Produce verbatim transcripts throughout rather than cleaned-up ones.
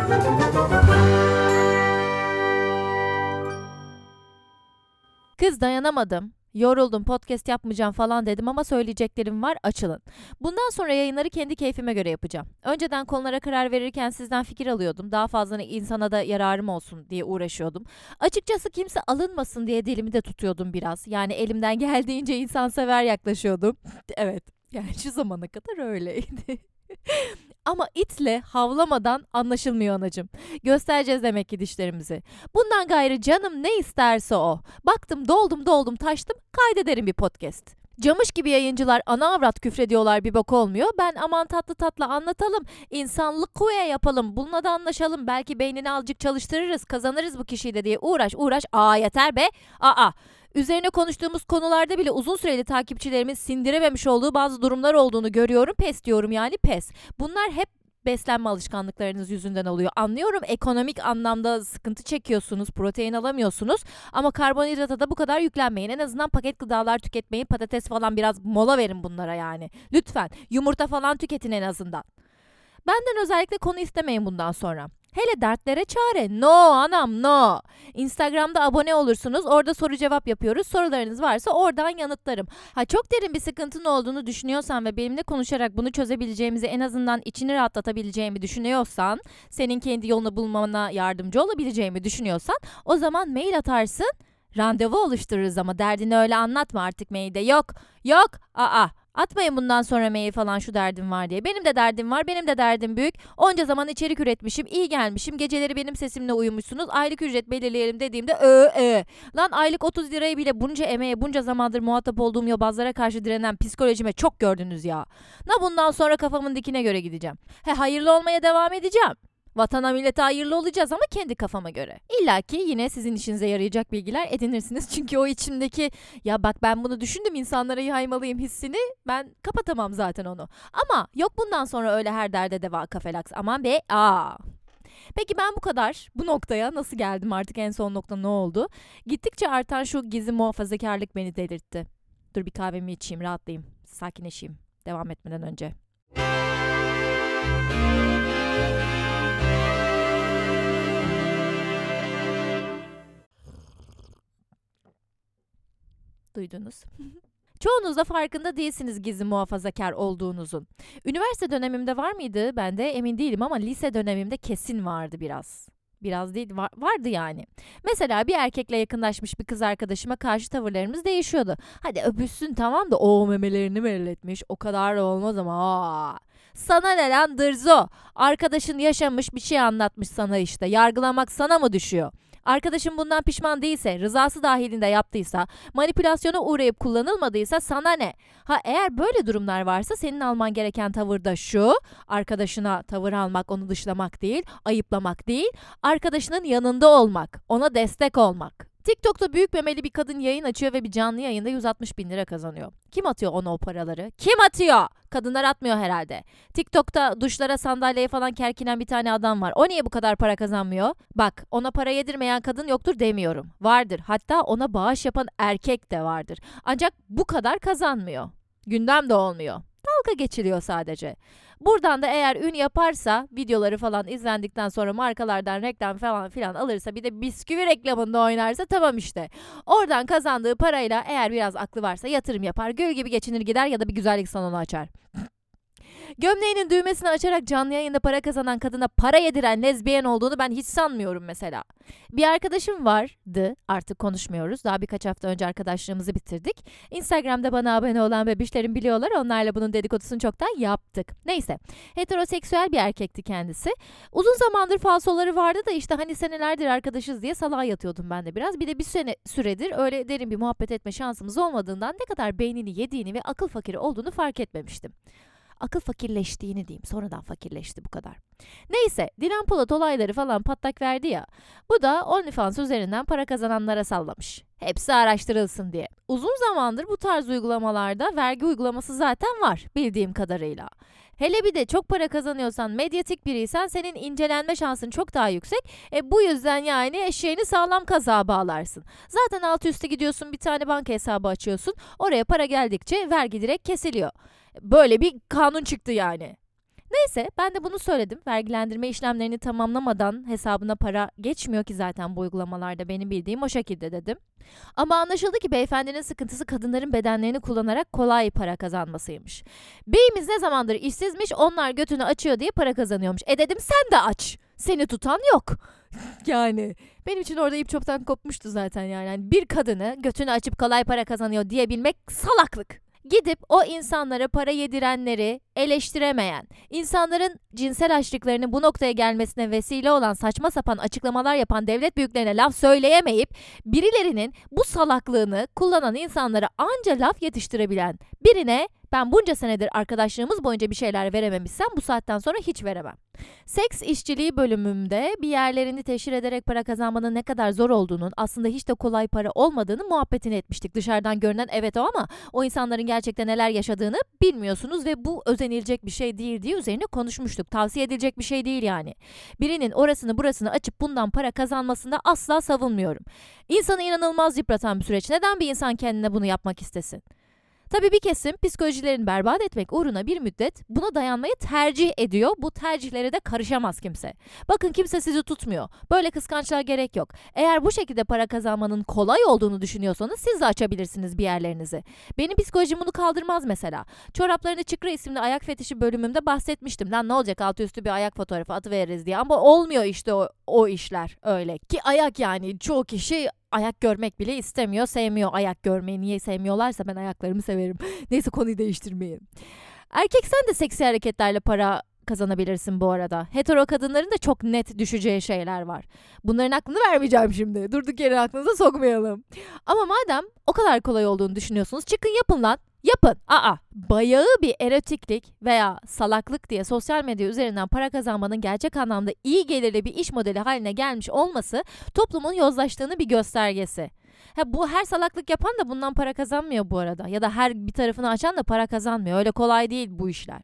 Kız dayanamadım. Yoruldum, podcast yapmayacağım falan dedim ama söyleyeceklerim var, açılın. Bundan sonra yayınları kendi keyfime göre yapacağım. Önceden konulara karar verirken sizden fikir alıyordum. Daha fazla insana da yararım olsun diye uğraşıyordum. Açıkçası kimse alınmasın diye dilimi de tutuyordum biraz. Yani elimden geldiğince insansever yaklaşıyordum. Evet, yani şu zamana kadar öyleydi. Ama itle havlamadan anlaşılmıyor anacığım. Göstereceğiz demek ki dişlerimizi. Bundan gayrı canım ne isterse o. Baktım doldum doldum taştım, kaydederim bir podcast. Camış gibi yayıncılar ana avrat küfrediyorlar, bir bok olmuyor. Ben aman tatlı tatlı anlatalım, insanlık kuya yapalım, bununla da anlaşalım. Belki beynini azıcık çalıştırırız, kazanırız bu kişiyi de diye uğraş uğraş. Aa yeter be. Aa. Üzerine konuştuğumuz konularda bile uzun süreli takipçilerimin sindirememiş olduğu bazı durumlar olduğunu görüyorum. Pes diyorum, yani pes. Bunlar hep beslenme alışkanlıklarınız yüzünden oluyor. Anlıyorum, ekonomik anlamda sıkıntı çekiyorsunuz, protein alamıyorsunuz ama karbonhidrata da bu kadar yüklenmeyin. En azından paket gıdalar tüketmeyin, patates falan, biraz mola verin bunlara yani. Lütfen yumurta falan tüketin en azından. Benden özellikle konu istemeyin bundan sonra. Hele dertlere çare. No anam no. Instagram'da abone olursunuz. Orada soru cevap yapıyoruz. Sorularınız varsa oradan yanıtlarım. Ha çok derin bir sıkıntın olduğunu düşünüyorsan ve benimle konuşarak bunu çözebileceğimizi, en azından içini rahatlatabileceğimi düşünüyorsan, senin kendi yolunu bulmana yardımcı olabileceğimi düşünüyorsan, o zaman mail atarsın. Randevu oluştururuz ama derdini öyle anlatma artık mailde. Yok. Yok. Aa. Atmayın bundan sonra mail falan, şu derdim var diye. Benim de derdim var, benim de derdim büyük. Onca zaman içerik üretmişim, iyi gelmişim. Geceleri benim sesimle uyumuşsunuz. Aylık ücret belirleyelim dediğimde ö ö. Lan aylık otuz lirayı bile bunca emeğe, bunca zamandır muhatap olduğum yobazlara karşı direnen psikolojime çok gördünüz ya. Na bundan sonra kafamın dikine göre gideceğim. He hayırlı olmaya devam edeceğim. Vatana millete hayırlı olacağız ama kendi kafama göre. İlla ki yine sizin işinize yarayacak bilgiler edinirsiniz. Çünkü o içimdeki ya bak ben bunu düşündüm, insanlara yaymalıyım hissini ben kapatamam zaten onu. Ama yok bundan sonra öyle her derde deva kafelaks. Aman be aa. Peki ben bu kadar bu noktaya nasıl geldim, artık en son nokta ne oldu? Gittikçe artan şu gizli muhafazakarlık beni delirtti. Dur bir kahvemi içeyim, rahatlayayım, sakinleşeyim devam etmeden önce. Duydunuz. Çoğunuz da farkında değilsiniz gizli muhafazakar olduğunuzun. Üniversite dönemimde var mıydı? Ben de emin değilim ama lise dönemimde kesin vardı biraz. Biraz değil, var, vardı yani. Mesela bir erkekle yakınlaşmış bir kız arkadaşıma karşı tavırlarımız değişiyordu. Hadi öpüşsün tamam da o memelerini mi elletmiş? O kadar da olmaz ama. Aa. Sana ne lan dırzo? Arkadaşın yaşamış bir şey anlatmış sana işte. Yargılamak sana mı düşüyor? Arkadaşım bundan pişman değilse, rızası dahilinde yaptıysa, manipülasyona uğrayıp kullanılmadıysa sana ne? Ha eğer böyle durumlar varsa senin alman gereken tavır da şu: arkadaşına tavır almak, onu dışlamak değil, ayıplamak değil, arkadaşının yanında olmak, ona destek olmak. TikTok'ta büyük memeli bir kadın yayın açıyor ve bir canlı yayında yüz altmış bin lira kazanıyor. Kim atıyor ona o paraları? Kim atıyor? Kadınlar atmıyor herhalde. TikTok'ta duşlara, sandalyeye falan kerkinen bir tane adam var. O niye bu kadar para kazanmıyor? Bak, ona para yedirmeyen kadın yoktur demiyorum. Vardır. Hatta ona bağış yapan erkek de vardır. Ancak bu kadar kazanmıyor. Gündem de olmuyor. Dalga geçiliyor sadece. Buradan da eğer ün yaparsa, videoları falan izlendikten sonra markalardan reklam falan filan alırsa, bir de bisküvi reklamında oynarsa tamam işte. Oradan kazandığı parayla eğer biraz aklı varsa yatırım yapar, gül gibi geçinir gider ya da bir güzellik salonu açar. Gömleğinin düğmesini açarak canlı yayında para kazanan kadına para yediren lezbiyen olduğunu ben hiç sanmıyorum mesela. Bir arkadaşım vardı, artık konuşmuyoruz. Daha birkaç hafta önce arkadaşlığımızı bitirdik. Instagram'da bana abone olan bebişlerim biliyorlar. Onlarla bunun dedikodusunu çoktan yaptık. Neyse, heteroseksüel bir erkekti kendisi. Uzun zamandır falsoları vardı da işte hani senelerdir arkadaşız diye salağa yatıyordum ben de biraz. Bir de bir sene süredir öyle derin bir muhabbet etme şansımız olmadığından ne kadar beynini yediğini ve akıl fakiri olduğunu fark etmemiştim. Akıl fakirleştiğini diyeyim. Sonradan fakirleşti bu kadar. Neyse, Dilan Polat olayları falan patlak verdi ya. Bu da OnlyFans üzerinden para kazananlara sallamış. Hepsi araştırılsın diye. Uzun zamandır bu tarz uygulamalarda vergi uygulaması zaten var bildiğim kadarıyla. Hele bir de çok para kazanıyorsan, medyatik biriysen senin incelenme şansın çok daha yüksek. E bu yüzden yani eşeğini sağlam kazığa bağlarsın. Zaten altı üstü gidiyorsun, bir tane banka hesabı açıyorsun. Oraya para geldikçe vergi direkt kesiliyor. Böyle bir kanun çıktı yani. Neyse ben de bunu söyledim. Vergilendirme işlemlerini tamamlamadan hesabına para geçmiyor ki zaten bu uygulamalarda, benim bildiğim o şekilde dedim. Ama anlaşıldı ki beyefendinin sıkıntısı kadınların bedenlerini kullanarak kolay para kazanmasıymış. Beyimiz ne zamandır işsizmiş, onlar götünü açıyor diye para kazanıyormuş. E dedim sen de aç. Seni tutan yok. Yani benim için orada ip çoktan kopmuştu zaten yani. Yani bir kadını götünü açıp kolay para kazanıyor diyebilmek salaklık. Gidip o insanlara para yedirenleri eleştiremeyen, insanların cinsel açlıklarının bu noktaya gelmesine vesile olan saçma sapan açıklamalar yapan devlet büyüklerine laf söyleyemeyip birilerinin bu salaklığını kullanan insanlara anca laf yetiştirebilen birine ben bunca senedir arkadaşlığımız boyunca bir şeyler verememişsem bu saatten sonra hiç veremem. Seks işçiliği bölümümde bir yerlerini teşhir ederek para kazanmanın ne kadar zor olduğunun, aslında hiç de kolay para olmadığını muhabbetini etmiştik. Dışarıdan görünen evet o ama o insanların gerçekten neler yaşadığını bilmiyorsunuz ve bu özenilecek bir şey değil diye üzerine konuşmuştuk. Tavsiye edilecek bir şey değil yani. Birinin orasını burasını açıp bundan para kazanmasını da asla savunmuyorum. İnsanı inanılmaz yıpratan bir süreç. Neden bir insan kendine bunu yapmak istesin? Tabii bir kesim psikolojilerini berbat etmek uğruna bir müddet buna dayanmayı tercih ediyor. Bu tercihlere de karışamaz kimse. Bakın kimse sizi tutmuyor. Böyle kıskançlığa gerek yok. Eğer bu şekilde para kazanmanın kolay olduğunu düşünüyorsanız siz de açabilirsiniz bir yerlerinizi. Benim psikolojim bunu kaldırmaz mesela. Çoraplarını Çıkra isimli ayak fetişi bölümümde bahsetmiştim. Lan ne olacak altı üstü bir ayak fotoğrafı atıveririz diye. Ama olmuyor işte o, o işler öyle. Ki ayak yani çoğu kişi ayak görmek bile istemiyor, sevmiyor ayak görmeyi. Niye sevmiyorlarsa ben ayaklarımı severim. Neyse konuyu değiştirmeyin. Erkek sen de seksi hareketlerle para kazanabilirsin bu arada. Hetero kadınların da çok net düşeceği şeyler var. Bunların aklını vermeyeceğim şimdi. Durduk yere aklınıza sokmayalım. Ama madem o kadar kolay olduğunu düşünüyorsunuz, çıkın yapın lan. Yapın. Aa, bayağı bir erotiklik veya salaklık diye sosyal medya üzerinden para kazanmanın gerçek anlamda iyi gelirli bir iş modeli haline gelmiş olması toplumun yozlaştığını bir göstergesi. Ha, bu her salaklık yapan da bundan para kazanmıyor bu arada. Ya da her bir tarafını açan da para kazanmıyor. Öyle kolay değil bu işler.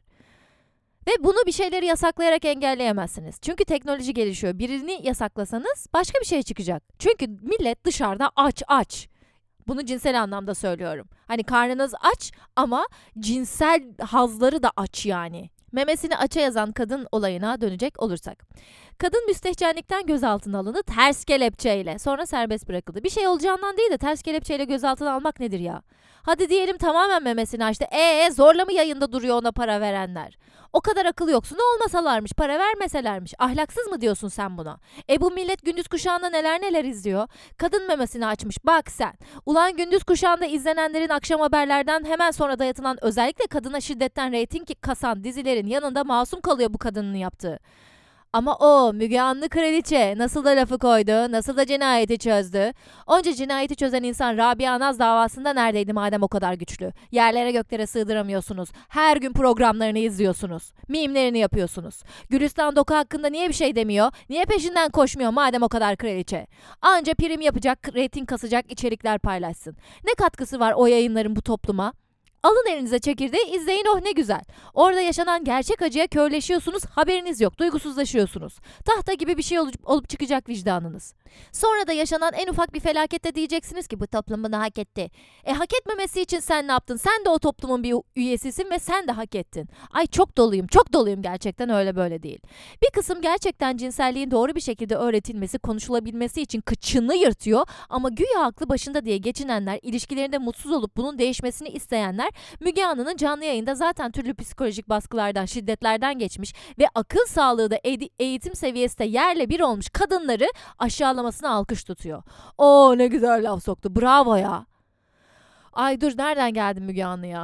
Ve bunu bir şeyleri yasaklayarak engelleyemezsiniz. Çünkü teknoloji gelişiyor. Birini yasaklasanız başka bir şey çıkacak. Çünkü millet dışarıda aç aç. Bunu cinsel anlamda söylüyorum. Hani karnınız aç ama cinsel hazları da aç yani. Memesini aç'a yazan kadın olayına dönecek olursak. Kadın müstehcenlikten gözaltına alındı ters kelepçeyle. Sonra serbest bırakıldı. Bir şey olacağından değil de ters kelepçeyle gözaltına almak nedir ya? Hadi diyelim tamamen memesini açtı. Eee zorla mı yayında duruyor ona para verenler? O kadar akıl yoksunu olmasalarmış, para vermeselermiş. Ahlaksız mı diyorsun sen buna? E bu millet gündüz kuşağında neler neler izliyor? Kadın memesini açmış bak sen. Ulan gündüz kuşağında izlenenlerin akşam haberlerden hemen sonra dayatılan özellikle kadına şiddetten reyting kasan dizilerin yanında masum kalıyor bu kadının yaptığı. Ama o Müge Anlı kraliçe nasıl da lafı koydu, nasıl da cinayeti çözdü. Onca cinayeti çözen insan Rabia Naz davasında neredeydi madem o kadar güçlü? Yerlere göklere sığdıramıyorsunuz. Her gün programlarını izliyorsunuz. Mimlerini yapıyorsunuz. Gülistan Doku hakkında niye bir şey demiyor? Niye peşinden koşmuyor madem o kadar kraliçe? Anca prim yapacak, reyting kasacak içerikler paylaşsın. Ne katkısı var o yayınların bu topluma? Alın elinize çekirdeği izleyin oh ne güzel. Orada yaşanan gerçek acıya körleşiyorsunuz haberiniz yok duygusuzlaşıyorsunuz. Tahta gibi bir şey olup, olup çıkacak vicdanınız. Sonra da yaşanan en ufak bir felakette diyeceksiniz ki bu toplum bunu hak etti. E hak etmemesi için sen ne yaptın? Sen de o toplumun bir üyesisin ve sen de hak ettin. Ay çok doluyum çok doluyum gerçekten öyle böyle değil. Bir kısım gerçekten cinselliğin doğru bir şekilde öğretilmesi konuşulabilmesi için kıçını yırtıyor ama güya aklı başında diye geçinenler ilişkilerinde mutsuz olup bunun değişmesini isteyenler Müge Anlı'nın canlı yayında zaten türlü psikolojik baskılardan, şiddetlerden geçmiş ve akıl sağlığı da eğitim seviyesi de yerle bir olmuş kadınları aşağılamasına alkış tutuyor. Oo ne güzel laf soktu. Bravo ya. Ay dur nereden geldim Müge Anlı ya?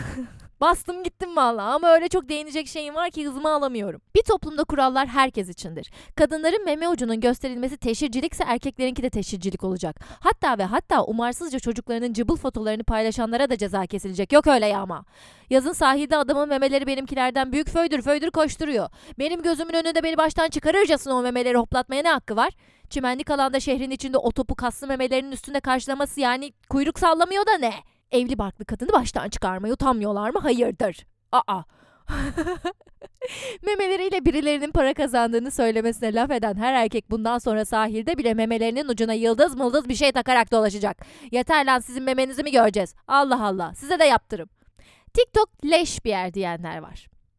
Bastım gittim vallahi ama öyle çok değinecek şeyim var ki hızımı alamıyorum. Bir toplumda kurallar herkes içindir. Kadınların meme ucunun gösterilmesi teşhircilikse erkeklerinki de teşhircilik olacak. Hatta ve hatta umarsızca çocuklarının cıbıl fotolarını paylaşanlara da ceza kesilecek. Yok öyle ya ama. Yazın sahilde adamın memeleri benimkilerden büyük föydür föydür koşturuyor. Benim gözümün önünde beni baştan çıkarırcasına o memeleri hoplatmaya ne hakkı var? Çimenlik alanda şehrin içinde o topu kaslı memelerinin üstünde karşılaması yani kuyruk sallamıyor da ne? Evli barklı kadını baştan çıkarmaya utanmıyorlar mı? Hayırdır? Aa. Memeleriyle birilerinin para kazandığını söylemesine laf eden her erkek bundan sonra sahilde bile memelerinin ucuna yıldız mıldız bir şey takarak dolaşacak. Yeter lan sizin memenizi mi göreceğiz? Allah Allah size de yaptırım. TikTok leş bir yer diyenler var.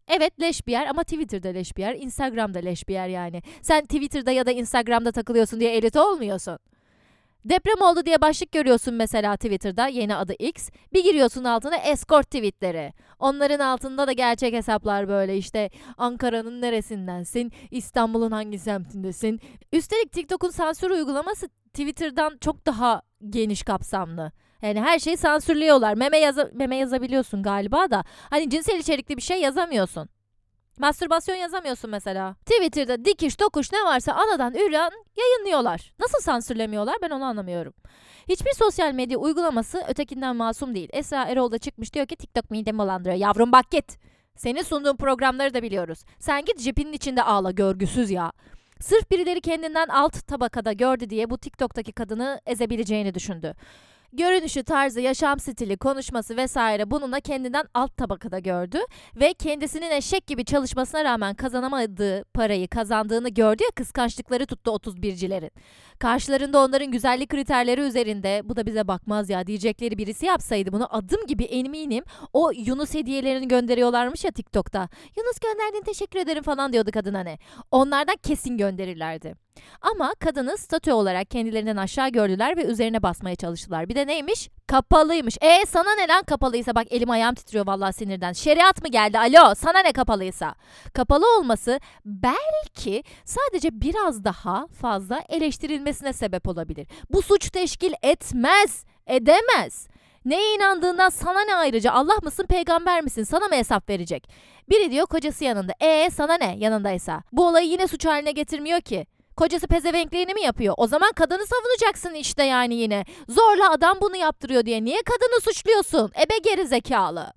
Evet, leş bir yer ama Twitter'da leş bir yer, Instagram'da leş bir yer yani. Sen Twitter'da ya da Instagram'da takılıyorsun diye elit olmuyorsun. Deprem oldu diye başlık görüyorsun mesela Twitter'da, yeni adı X. Bir giriyorsun altına escort tweetleri. Onların altında da gerçek hesaplar böyle işte Ankara'nın neresindensin, İstanbul'un hangi semtindesin. Üstelik TikTok'un sansür uygulaması Twitter'dan çok daha geniş kapsamlı. Yani her şeyi sansürlüyorlar. Meme, yaza- meme yazabiliyorsun galiba da. Hani cinsel içerikli bir şey yazamıyorsun. Mastürbasyon yazamıyorsun mesela. Twitter'da dikiş tokuş ne varsa anadan üren yayınlıyorlar. Nasıl sansürlemiyorlar ben onu anlamıyorum. Hiçbir sosyal medya uygulaması ötekinden masum değil. Esra Erol da çıkmış diyor ki TikTok midemi bulandırıyor. Yavrum bak git. Senin sunduğun programları da biliyoruz. Sen git jipinin içinde ağla görgüsüz ya. Sırf birileri kendinden alt tabakada gördü diye bu TikTok'taki kadını ezebileceğini düşündü. Görünüşü, tarzı, yaşam stili, konuşması vesaire bununla kendinden alt tabakada gördü ve kendisinin eşek gibi çalışmasına rağmen kazanamadığı parayı kazandığını gördü ya, kıskançlıkları tuttu otuz bircilerin. Karşılarında onların güzellik kriterleri üzerinde bu da bize bakmaz ya diyecekleri birisi yapsaydı bunu adım gibi eminim o Yunus hediyelerini gönderiyorlarmış ya TikTok'ta. Yunus gönderdin teşekkür ederim falan diyordu kadın hani. Onlardan kesin gönderirlerdi. Ama kadını statü olarak kendilerinden aşağı gördüler ve üzerine basmaya çalıştılar. Bir de neymiş? Kapalıymış. E sana ne lan kapalıysa? Bak elim ayağım titriyor vallahi sinirden. Şeriat mı geldi? Alo sana ne kapalıysa? Kapalı olması belki sadece biraz daha fazla eleştirilmesine sebep olabilir. Bu suç teşkil etmez, edemez. Neye inandığından sana ne ayrıca? Allah mısın peygamber misin? Sana mı hesap verecek? Biri diyor kocası yanında. E sana ne yanındaysa? Bu olayı yine suç haline getirmiyor ki. Kocası pezevenkliğini mi yapıyor? O zaman kadını savunacaksın işte yani yine. Zorla adam bunu yaptırıyor diye. Niye kadını suçluyorsun? Ebe geri zekalı.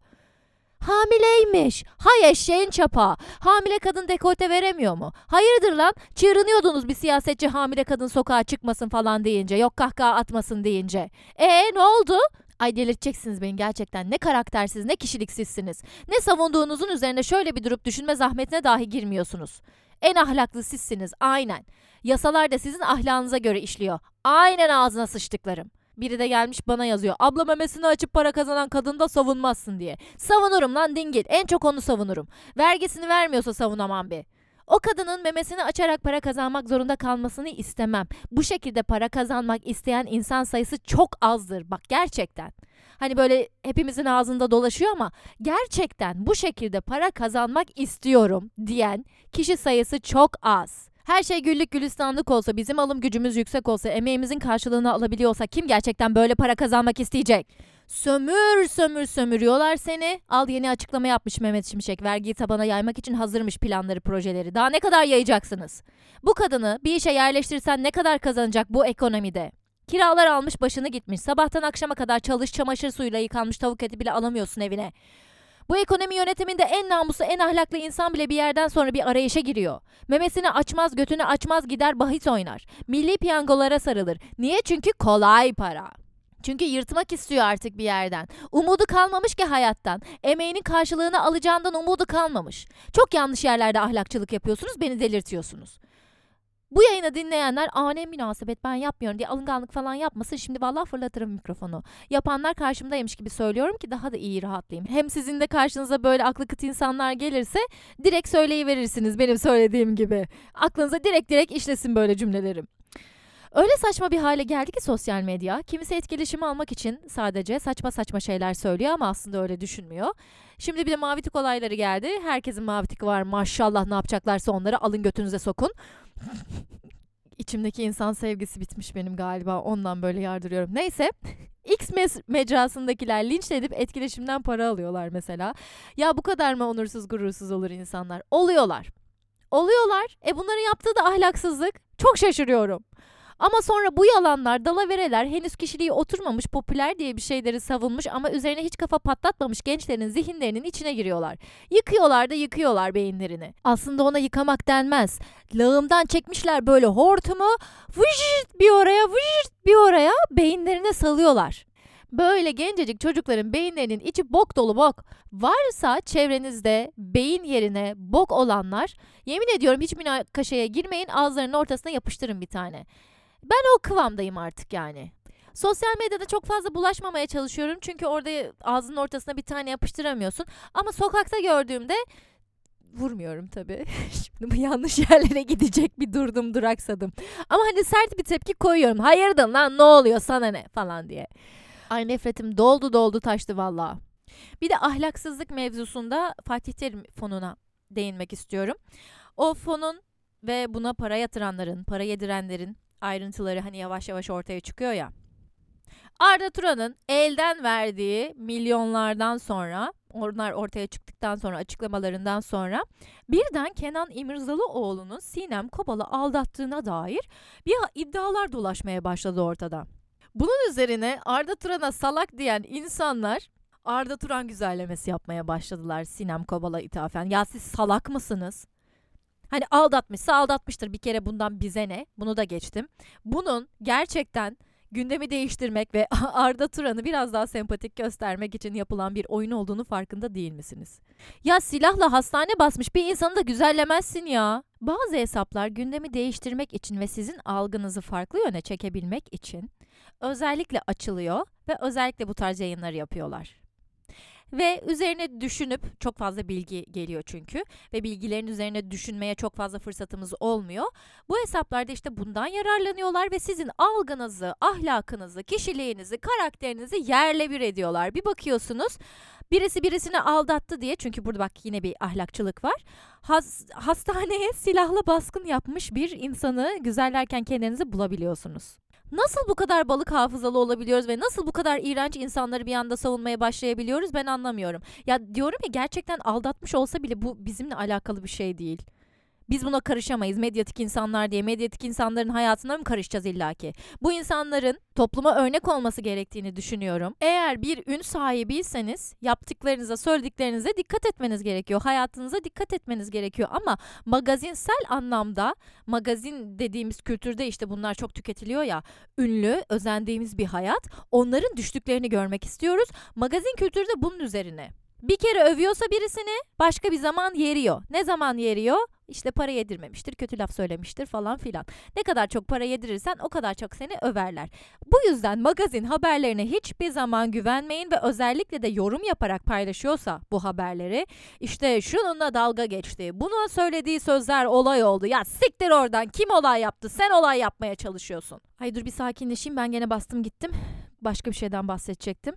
Hamileymiş. Hay eşeğin çapa. Hamile kadın dekolte veremiyor mu? Hayırdır lan? Çığırınıyordunuz bir siyasetçi hamile kadın sokağa çıkmasın falan deyince. Yok kahkaha atmasın deyince. E ne oldu? Ay delirteceksiniz beni gerçekten. Ne karaktersiz ne kişiliksizsiniz. Ne savunduğunuzun üzerine şöyle bir durup düşünme zahmetine dahi girmiyorsunuz. En ahlaklı sizsiniz aynen. Yasalar da sizin ahlakınıza göre işliyor. Aynen ağzına sıçtıklarım. Biri de gelmiş bana yazıyor. Abla memesini açıp para kazanan kadını da savunmazsın diye. Savunurum lan dingil. En çok onu savunurum. Vergisini vermiyorsa savunamam bir. O kadının memesini açarak para kazanmak zorunda kalmasını istemem. Bu şekilde para kazanmak isteyen insan sayısı çok azdır. Bak gerçekten. Hani böyle hepimizin ağzında dolaşıyor ama gerçekten bu şekilde para kazanmak istiyorum diyen kişi sayısı çok az. Her şey güllük gülistanlık olsa, bizim alım gücümüz yüksek olsa, emeğimizin karşılığını alabiliyorsa kim gerçekten böyle para kazanmak isteyecek? Sömür sömür sömürüyorlar seni. Al yeni açıklama yapmış Mehmet Şimşek. Vergiyi tabana yaymak için hazırmış planları, projeleri. Daha ne kadar yayacaksınız? Bu kadını bir işe yerleştirsen ne kadar kazanacak bu ekonomide? Kiralar almış başını gitmiş. Sabahtan akşama kadar çalış, çamaşır suyuyla yıkanmış tavuk eti bile alamıyorsun evine. Bu ekonomi yönetiminde en namuslu, en ahlaklı insan bile bir yerden sonra bir arayışa giriyor. Memesini açmaz, götünü açmaz gider bahis oynar. Milli piyangolara sarılır. Niye? Çünkü kolay para. Çünkü yırtmak istiyor artık bir yerden. Umudu kalmamış ki hayattan. Emeğinin karşılığını alacağından umudu kalmamış. Çok yanlış yerlerde ahlakçılık yapıyorsunuz, beni delirtiyorsunuz. Bu yayını dinleyenler aa ne münasebet ben yapmıyorum diye alınganlık falan yapmasın. Şimdi vallahi fırlatırım mikrofonu. Yapanlar karşımdaymış gibi söylüyorum ki daha da iyi rahatlayayım. Hem sizin de karşınıza böyle aklı kıt insanlar gelirse direkt söyleyiverirsiniz benim söylediğim gibi. Aklınıza direkt direkt işlesin böyle cümlelerim. Öyle saçma bir hale geldi ki sosyal medya. Kimisi etkileşimi almak için sadece saçma saçma şeyler söylüyor ama aslında öyle düşünmüyor. Şimdi bir de mavi tik olayları geldi. Herkesin mavi tiki var maşallah, ne yapacaklarsa onları alın götünüze sokun. İçimdeki insan sevgisi bitmiş benim galiba, ondan böyle yardırıyorum. Neyse X mecrasındakiler linçlenip etkileşimden para alıyorlar mesela. Ya bu kadar mı onursuz gurursuz olur insanlar? Oluyorlar. Oluyorlar. E bunların yaptığı da ahlaksızlık. Çok şaşırıyorum. Ama sonra bu yalanlar, dalavereler, henüz kişiliği oturmamış, popüler diye bir şeyleri savunmuş ama üzerine hiç kafa patlatmamış gençlerin zihinlerinin içine giriyorlar. Yıkıyorlar da yıkıyorlar beyinlerini. Aslında ona yıkamak denmez. Lağımdan çekmişler böyle hortumu, vıjırt bir oraya, vıjırt bir oraya beyinlerine salıyorlar. Böyle gencecik çocukların beyinlerinin içi bok dolu bok. Varsa çevrenizde beyin yerine bok olanlar, yemin ediyorum hiç münakaşaya girmeyin, ağızlarının ortasına yapıştırın bir tane. Ben o kıvamdayım artık yani. Sosyal medyada çok fazla bulaşmamaya çalışıyorum çünkü orada ağzının ortasına bir tane yapıştıramıyorsun. Ama sokakta gördüğümde vurmuyorum tabii. Şimdi bu yanlış yerlere gidecek, bir durdum duraksadım. Ama hani sert bir tepki koyuyorum. Hayırdır lan, ne oluyor sana ne falan diye. Ay nefretim doldu doldu taştı valla. Bir de ahlaksızlık mevzusunda Fatih Terim fonuna değinmek istiyorum. O fonun ve buna para yatıranların, para yedirenlerin ayrıntıları hani yavaş yavaş ortaya çıkıyor ya. Arda Turan'ın elden verdiği milyonlardan sonra, onlar ortaya çıktıktan sonra, açıklamalarından sonra birden Kenan İmirzalıoğlu'nun Sinem Kobal'ı aldattığına dair bir iddialar dolaşmaya başladı ortada. Bunun üzerine Arda Turan'a salak diyen insanlar Arda Turan güzellemesi yapmaya başladılar Sinem Kobal'a ithafen. Ya siz salak mısınız? Hani aldatmışsa aldatmıştır, bir kere bundan bize ne? Bunu da geçtim. Bunun gerçekten gündemi değiştirmek ve Arda Turan'ı biraz daha sempatik göstermek için yapılan bir oyun olduğunu farkında değil misiniz? Ya silahla hastane basmış bir insanı da güzellemezsin ya. Bazı hesaplar gündemi değiştirmek için ve sizin algınızı farklı yöne çekebilmek için özellikle açılıyor ve özellikle bu tarz yayınları yapıyorlar. Ve üzerine düşünüp, çok fazla bilgi geliyor çünkü ve bilgilerin üzerine düşünmeye çok fazla fırsatımız olmuyor. Bu hesaplarda işte bundan yararlanıyorlar ve sizin algınızı, ahlakınızı, kişiliğinizi, karakterinizi yerle bir ediyorlar. Bir bakıyorsunuz birisi birisini aldattı diye, çünkü burada bak yine bir ahlakçılık var. Has, hastaneye silahla baskın yapmış bir insanı güzellerken kendinizi bulabiliyorsunuz. Nasıl bu kadar balık hafızalı olabiliyoruz ve nasıl bu kadar iğrenç insanları bir anda savunmaya başlayabiliyoruz, ben anlamıyorum. Ya diyorum ya, gerçekten aldatmış olsa bile bu bizimle alakalı bir şey değil. Biz buna karışamayız medyatik insanlar diye. Medyatik insanların hayatına mı karışacağız illaki? Bu insanların topluma örnek olması gerektiğini düşünüyorum. Eğer bir ün sahibiyseniz yaptıklarınıza, söylediklerinize dikkat etmeniz gerekiyor. Hayatınıza dikkat etmeniz gerekiyor. Ama magazinsel anlamda, magazin dediğimiz kültürde işte bunlar çok tüketiliyor ya. Ünlü, özendiğimiz bir hayat. Onların düştüklerini görmek istiyoruz. Magazin kültürü de bunun üzerine. Bir kere övüyorsa birisini başka bir zaman yeriyor. Ne zaman yeriyor? İşte para yedirmemiştir, kötü laf söylemiştir falan filan. Ne kadar çok para yedirirsen o kadar çok seni överler. Bu yüzden magazin haberlerine hiçbir zaman güvenmeyin ve özellikle de yorum yaparak paylaşıyorsa bu haberleri, işte şununla dalga geçti, buna söylediği sözler olay oldu. Ya siktir oradan, kim olay yaptı? Sen olay yapmaya çalışıyorsun. Ay dur bir sakinleşeyim, ben gene bastım gittim. Başka bir şeyden bahsedecektim.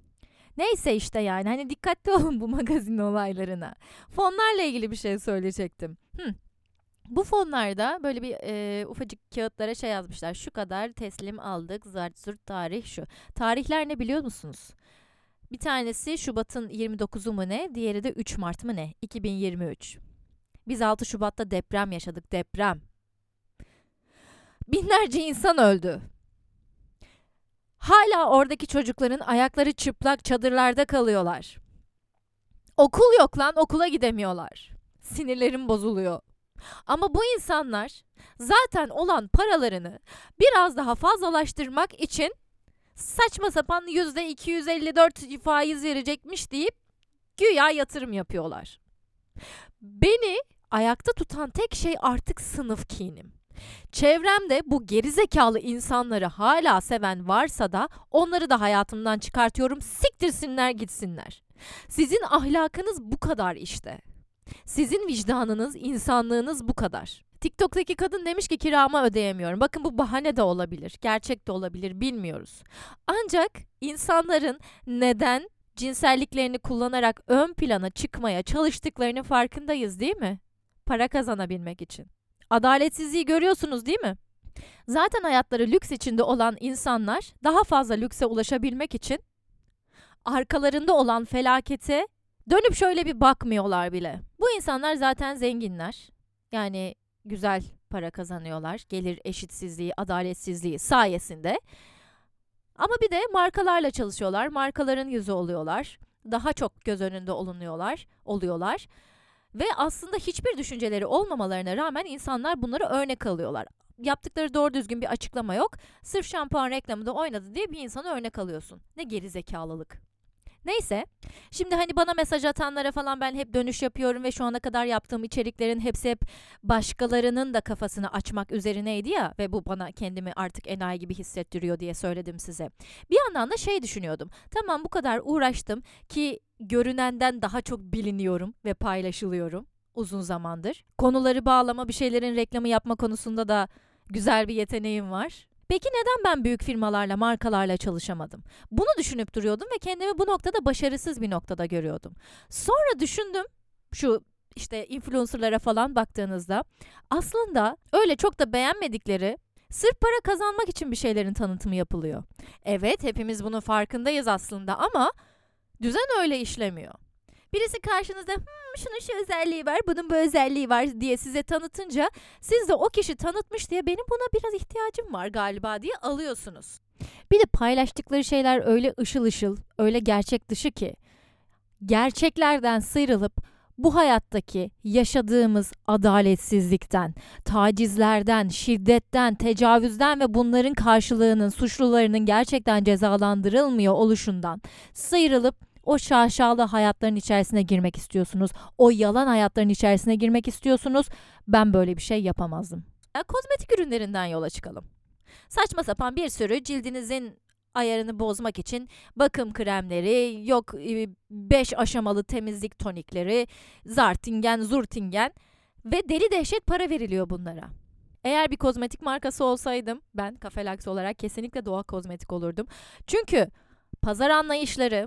Neyse işte yani hani dikkatli olun bu magazin olaylarına. Fonlarla ilgili bir şey söyleyecektim. Hı. Bu fonlarda böyle bir e, ufacık kağıtlara şey yazmışlar. Şu kadar teslim aldık, zart zurt tarih şu. Tarihler ne biliyor musunuz? Bir tanesi Şubat'ın yirmi dokuzu mu ne? Diğeri de üç Mart mı ne? iki bin yirmi üç. Biz altı Şubat'ta deprem yaşadık, deprem. Binlerce insan öldü. Hala oradaki çocukların ayakları çıplak çadırlarda kalıyorlar. Okul yok lan, okula gidemiyorlar. Sinirlerim bozuluyor. Ama bu insanlar zaten olan paralarını biraz daha fazlalaştırmak için saçma sapan yüzde iki yüz elli dört faiz verecekmiş deyip güya yatırım yapıyorlar. Beni ayakta tutan tek şey artık sınıf kinim. Çevremde bu gerizekalı insanları hala seven varsa da onları da hayatımdan çıkartıyorum. Siktirsinler gitsinler. Sizin ahlakınız bu kadar işte. Sizin vicdanınız, insanlığınız bu kadar. TikTok'taki kadın demiş ki kiramı ödeyemiyorum. Bakın bu bahane de olabilir, gerçek de olabilir, bilmiyoruz. Ancak insanların neden cinselliklerini kullanarak ön plana çıkmaya çalıştıklarının farkındayız değil mi? Para kazanabilmek için. Adaletsizliği görüyorsunuz değil mi? Zaten hayatları lüks içinde olan insanlar daha fazla lükse ulaşabilmek için arkalarında olan felakete dönüp şöyle bir bakmıyorlar bile. Bu insanlar zaten zenginler. Yani güzel para kazanıyorlar. Gelir eşitsizliği, adaletsizliği sayesinde. Ama bir de markalarla çalışıyorlar. Markaların yüzü oluyorlar. Daha çok göz önünde olunuyorlar, oluyorlar. Ve aslında hiçbir düşünceleri olmamalarına rağmen insanlar bunları örnek alıyorlar. Yaptıkları doğru düzgün bir açıklama yok. Sırf şampuan reklamında oynadı diye bir insanı örnek alıyorsun. Ne gerizekalılık. Neyse, şimdi hani bana mesaj atanlara falan ben hep dönüş yapıyorum ve şu ana kadar yaptığım içeriklerin hepsi hep başkalarının da kafasını açmak üzerineydi ya ve bu bana kendimi artık enayi gibi hissettiriyor diye söyledim size. Bir yandan da şey düşünüyordum. Tamam, bu kadar uğraştım ki görünenden daha çok biliniyorum ve paylaşılıyorum. uzun zamandır. Konuları bağlama, bir şeylerin reklamı yapma konusunda da güzel bir yeteneğim var. Peki neden ben büyük firmalarla, markalarla çalışamadım? Bunu düşünüp duruyordum ve kendimi bu noktada başarısız bir noktada görüyordum. Sonra düşündüm, şu işte influencerlara falan baktığınızda aslında öyle çok da beğenmedikleri, sırf para kazanmak için bir şeylerin tanıtımı yapılıyor. Evet, hepimiz bunun farkındayız aslında ama düzen öyle işlemiyor. Birisi karşınızda hmm, şunun şu özelliği var, bunun bu özelliği var diye size tanıtınca siz de o kişi tanıtmış diye benim buna biraz ihtiyacım var galiba diye alıyorsunuz. Bir de paylaştıkları şeyler öyle ışıl ışıl, öyle gerçek dışı ki gerçeklerden sıyrılıp bu hayattaki yaşadığımız adaletsizlikten, tacizlerden, şiddetten, tecavüzden ve bunların karşılığının, suçlularının gerçekten cezalandırılmıyor oluşundan sıyrılıp o şaşalı hayatların içerisine girmek istiyorsunuz. O yalan hayatların içerisine girmek istiyorsunuz. Ben böyle bir şey yapamazdım. Ya, kozmetik ürünlerinden yola çıkalım. Saçma sapan bir sürü cildinizin ayarını bozmak için bakım kremleri, yok beş aşamalı temizlik tonikleri, zartingen, zurtingen ve deli dehşet para veriliyor bunlara. Eğer bir kozmetik markası olsaydım ben Cafe Lux olarak kesinlikle Doğa Kozmetik olurdum. Çünkü pazar anlayışları,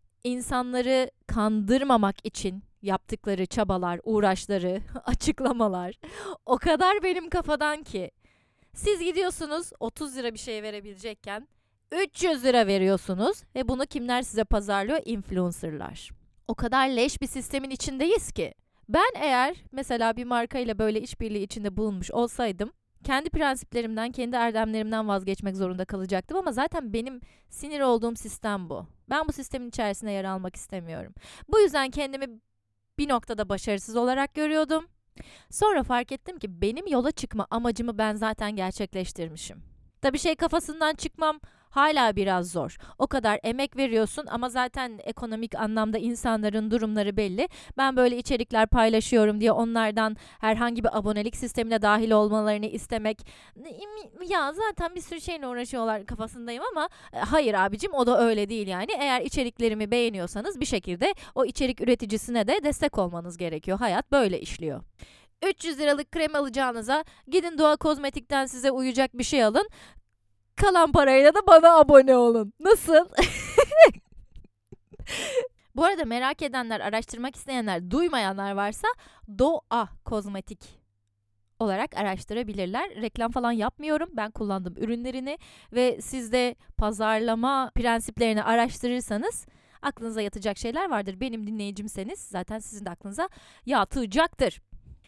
insanları kandırmamak için yaptıkları çabalar, uğraşları, açıklamalar o kadar benim kafadan ki. Siz gidiyorsunuz otuz lira bir şey verebilecekken üç yüz lira veriyorsunuz ve bunu kimler size pazarlıyor? Influencerlar. O kadar leş bir sistemin içindeyiz ki. Ben eğer mesela bir markayla böyle işbirliği içinde bulunmuş olsaydım, kendi prensiplerimden, kendi erdemlerimden vazgeçmek zorunda kalacaktım ama zaten benim sinir olduğum sistem bu. Ben bu sistemin içerisinde yer almak istemiyorum. Bu yüzden kendimi bir noktada başarısız olarak görüyordum. Sonra fark ettim ki benim yola çıkma amacımı ben zaten gerçekleştirmişim. Tabii şey kafasından çıkmam hala biraz zor. O kadar emek veriyorsun ama zaten ekonomik anlamda insanların durumları belli. Ben böyle içerikler paylaşıyorum diye onlardan herhangi bir abonelik sistemine dahil olmalarını istemek, ya zaten bir sürü şeyle uğraşıyorlar kafasındayım ama hayır abicim, o da öyle değil yani. Eğer içeriklerimi beğeniyorsanız bir şekilde o içerik üreticisine de destek olmanız gerekiyor. Hayat böyle işliyor. üç yüz liralık krem alacağınıza gidin Doğa Kozmetik'ten size uyacak bir şey alın. Kalan parayla da bana abone olun. Nasıl? Bu arada merak edenler, araştırmak isteyenler, duymayanlar varsa Doğa Kozmetik olarak araştırabilirler. Reklam falan yapmıyorum. Ben kullandığım ürünlerini ve siz de pazarlama prensiplerini araştırırsanız aklınıza yatacak şeyler vardır. Benim dinleyicimseniz zaten sizin de aklınıza yatacaktır.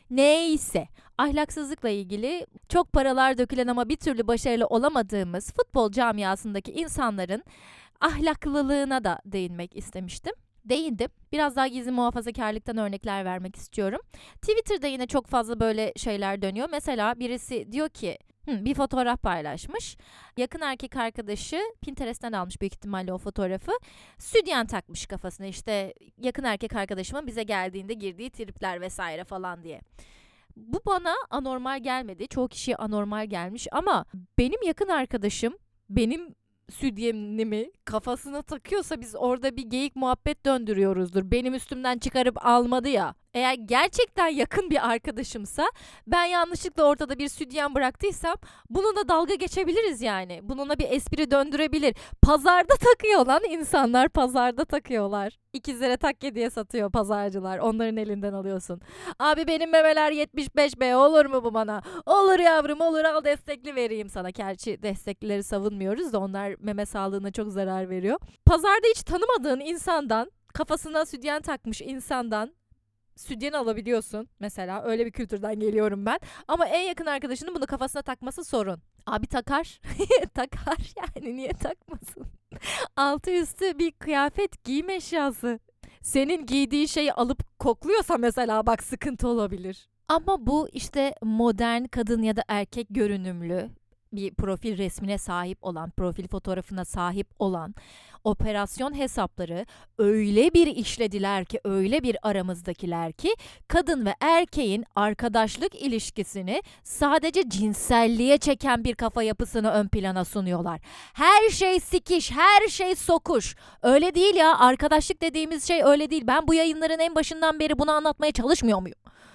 Neyse, ahlaksızlıkla ilgili çok paralar dökülen ama bir türlü başarılı olamadığımız futbol camiasındaki insanların ahlaklılığına da değinmek istemiştim. Değindim. Biraz daha gizli muhafazakarlıktan örnekler vermek istiyorum. Twitter'da yine çok fazla böyle şeyler dönüyor. Mesela birisi diyor ki, Hı, bir fotoğraf paylaşmış. Yakın erkek arkadaşı Pinterest'ten almış büyük ihtimalle o fotoğrafı. Sütyen takmış kafasına, işte yakın erkek arkadaşımın bize geldiğinde girdiği tripler vesaire falan diye. Bu bana anormal gelmedi. Çoğu kişiye anormal gelmiş ama benim yakın arkadaşım benim sütyenimi kafasına takıyorsa biz orada bir geyik muhabbet döndürüyoruzdur. Benim üstümden çıkarıp almadı ya. Eğer gerçekten yakın bir arkadaşımsa, ben yanlışlıkla ortada bir sütyen bıraktıysam bununla dalga geçebiliriz yani. Bununla bir espri döndürebilir. Pazarda takıyor lan insanlar, pazarda takıyorlar. İkizlere takke diye satıyor pazarcılar. Onların elinden alıyorsun. Abi benim memeler yetmiş beş be, olur mu bu bana? Olur yavrum, olur, al destekli vereyim sana. Gerçi desteklileri savunmuyoruz da onlar meme sağlığına çok zarar veriyor. Pazarda hiç tanımadığın insandan, kafasına sütyen takmış insandan sütyen alabiliyorsun mesela. Öyle bir kültürden geliyorum ben. Ama en yakın arkadaşının bunu kafasına takması sorun. Abi takar. Takar yani, niye takmasın? Altı üstü bir kıyafet, giyim eşyası. Senin giydiğin şeyi alıp kokluyorsa mesela bak sıkıntı olabilir. Ama bu işte modern kadın ya da erkek görünümlü bir profil resmine sahip olan, profil fotoğrafına sahip olan operasyon hesapları öyle bir işlediler ki, öyle bir aramızdakiler ki kadın ve erkeğin arkadaşlık ilişkisini sadece cinselliğe çeken bir kafa yapısını ön plana sunuyorlar. Her şey sikiş, her şey sokuş. Öyle değil ya, arkadaşlık dediğimiz şey öyle değil. Ben bu yayınların en başından beri bunu anlatmaya çalışmıyor muyum?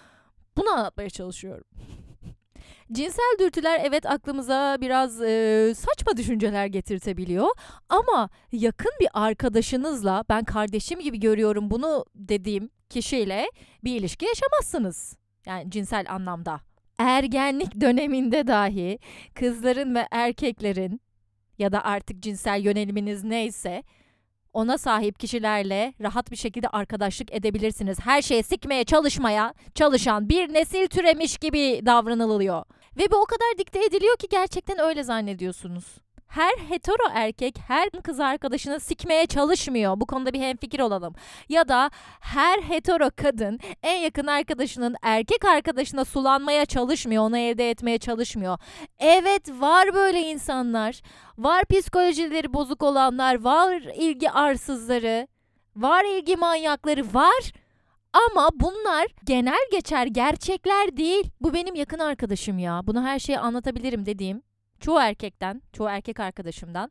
Bunu anlatmaya çalışıyorum. Cinsel dürtüler evet aklımıza biraz e, saçma düşünceler getirtebiliyor. Ama yakın bir arkadaşınızla, ben kardeşim gibi görüyorum bunu dediğim kişiyle bir ilişki yaşamazsınız. Yani cinsel anlamda. Ergenlik döneminde dahi kızların ve erkeklerin ya da artık cinsel yöneliminiz neyse ona sahip kişilerle rahat bir şekilde arkadaşlık edebilirsiniz. Her şeye sikmeye çalışmaya çalışan bir nesil türemiş gibi davranılıyor. Ve bu o kadar dikte ediliyor ki gerçekten öyle zannediyorsunuz. Her hetero erkek her kız arkadaşını sikmeye çalışmıyor. Bu konuda bir hemfikir olalım. Ya da her hetero kadın en yakın arkadaşının erkek arkadaşına sulanmaya çalışmıyor. Onu elde etmeye çalışmıyor. Evet, var böyle insanlar. Var psikolojileri bozuk olanlar. Var ilgi arsızları. Var ilgi manyakları. Var. Ama bunlar genel geçer gerçekler değil. Bu benim yakın arkadaşım ya. Bunu her şeyi anlatabilirim dediğim çoğu erkekten, çoğu erkek arkadaşımdan.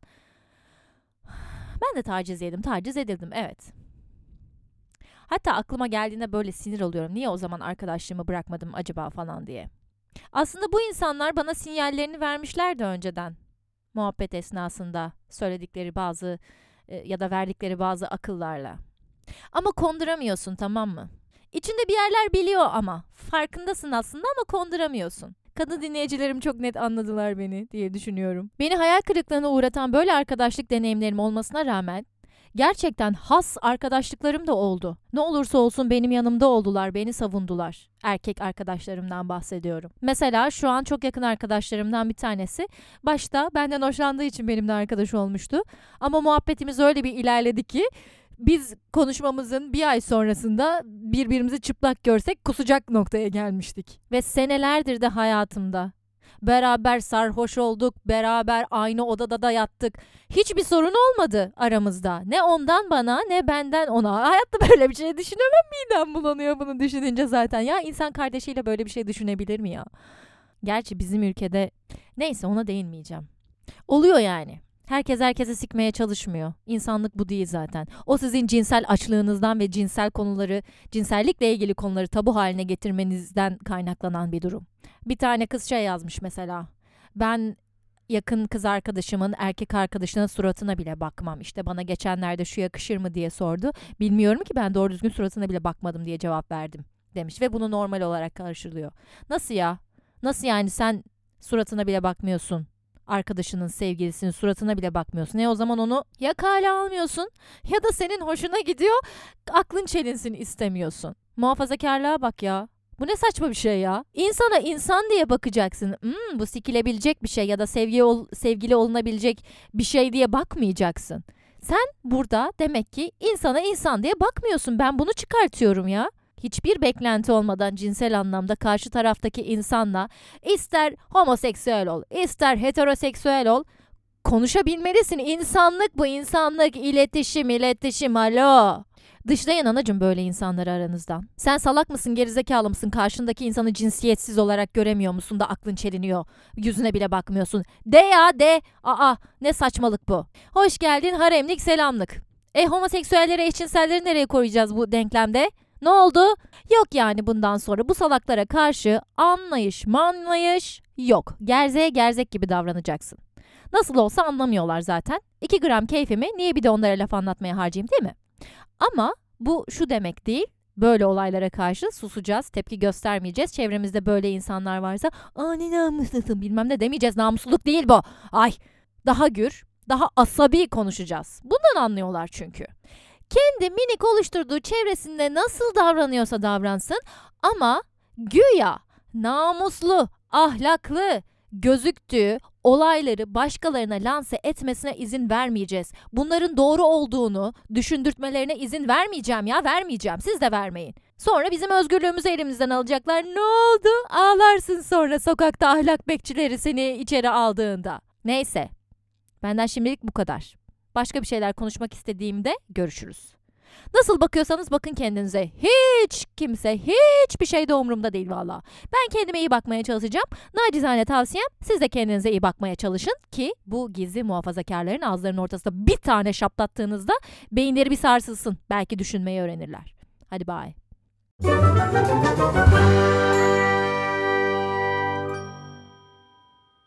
Ben de taciz yedim, taciz edildim, evet. Hatta aklıma geldiğinde böyle sinir oluyorum. Niye o zaman arkadaşlığımı bırakmadım acaba falan diye. Aslında bu insanlar bana sinyallerini vermişlerdi önceden. Muhabbet esnasında söyledikleri bazı e, ya da verdikleri bazı akıllarla. Ama konduramıyorsun, tamam mı? İçinde bir yerler biliyor ama. Farkındasın aslında ama konduramıyorsun. Kadın dinleyicilerim çok net anladılar beni diye düşünüyorum. Beni hayal kırıklığına uğratan böyle arkadaşlık deneyimlerim olmasına rağmen gerçekten has arkadaşlıklarım da oldu. Ne olursa olsun benim yanımda oldular, beni savundular. Erkek arkadaşlarımdan bahsediyorum. Mesela şu an çok yakın arkadaşlarımdan bir tanesi başta benden hoşlandığı için benimle arkadaş olmuştu. Ama muhabbetimiz öyle bir ilerledi ki biz konuşmamızın bir ay sonrasında birbirimizi çıplak görsek kusacak noktaya gelmiştik. Ve senelerdir de hayatımda. Beraber sarhoş olduk, beraber aynı odada da yattık. Hiçbir sorun olmadı aramızda. Ne ondan bana ne benden ona. Hayatta böyle bir şey düşünemem, midem bulanıyor bunu düşününce zaten. Ya insan kardeşiyle böyle bir şey düşünebilir mi ya? Gerçi bizim ülkede neyse ona değinmeyeceğim. Oluyor yani. Herkes herkese sikmeye çalışmıyor. İnsanlık bu değil zaten. O sizin cinsel açlığınızdan ve cinsel konuları, cinsellikle ilgili konuları tabu haline getirmenizden kaynaklanan bir durum. Bir tane kız şey yazmış mesela. Ben yakın kız arkadaşımın erkek arkadaşının suratına bile bakmam. İşte bana geçenlerde şu yakışır mı diye sordu. Bilmiyorum ki, ben doğru düzgün suratına bile bakmadım diye cevap verdim demiş. Ve bunu normal olarak karşılıyor. Nasıl ya? Nasıl yani sen suratına bile bakmıyorsun? Arkadaşının, sevgilisinin suratına bile bakmıyorsun. E o zaman onu ya kale almıyorsun ya da senin hoşuna gidiyor, aklın çelinsin istemiyorsun. Muhafazakarlığa bak ya. Bu ne saçma bir şey ya. İnsana insan diye bakacaksın. Hmm, bu sikilebilecek bir şey ya da sevgi ol, sevgili olunabilecek bir şey diye bakmayacaksın. Sen burada demek ki insana insan diye bakmıyorsun. Ben bunu çıkartıyorum ya. Hiçbir beklenti olmadan cinsel anlamda karşı taraftaki insanla ister homoseksüel ol, ister heteroseksüel ol, konuşabilmelisin. İnsanlık bu, insanlık, iletişim, iletişim, alo. Dışlayın anacığım böyle insanları aranızdan. Sen salak mısın, gerizekalı mısın, karşındaki insanı cinsiyetsiz olarak göremiyor musun da aklın çeliniyor, yüzüne bile bakmıyorsun. De ya de, aa ne saçmalık bu. Hoş geldin haremlik selamlık. E homoseksüelleri, eşcinselleri nereye koyacağız bu denklemde? Ne oldu? Yok yani bundan sonra bu salaklara karşı anlayış manlayış yok. Gerzeye gerzek gibi davranacaksın. Nasıl olsa anlamıyorlar zaten. iki gram keyfimi niye bir de onlara laf anlatmaya harcayayım, değil mi? Ama bu şu demek değil. Böyle olaylara karşı susacağız, tepki göstermeyeceğiz. Çevremizde böyle insanlar varsa ''Aa ne namuslusun bilmem ne'' demeyeceğiz. Namusluluk değil bu. Ay daha gür, daha asabi konuşacağız. Bundan anlıyorlar çünkü. Kendi minik oluşturduğu çevresinde nasıl davranıyorsa davransın ama güya namuslu, ahlaklı gözüktüğü olayları başkalarına lanse etmesine izin vermeyeceğiz. Bunların doğru olduğunu düşündürtmelerine izin vermeyeceğim ya, vermeyeceğim. Siz de vermeyin. Sonra bizim özgürlüğümüzü elimizden alacaklar. Ne oldu? Ağlarsın sonra sokakta ahlak bekçileri seni içeri aldığında. Neyse. Benden şimdilik bu kadar. Başka bir şeyler konuşmak istediğimde görüşürüz. Nasıl bakıyorsanız bakın kendinize. Hiç kimse, hiçbir şey de umurumda değil valla. Ben kendime iyi bakmaya çalışacağım. Nacizane tavsiyem siz de kendinize iyi bakmaya çalışın ki bu gizli muhafazakarların ağızlarının ortasında bir tane şaplattığınızda beyinleri bir sarsılsın. Belki düşünmeyi öğrenirler. Hadi bye.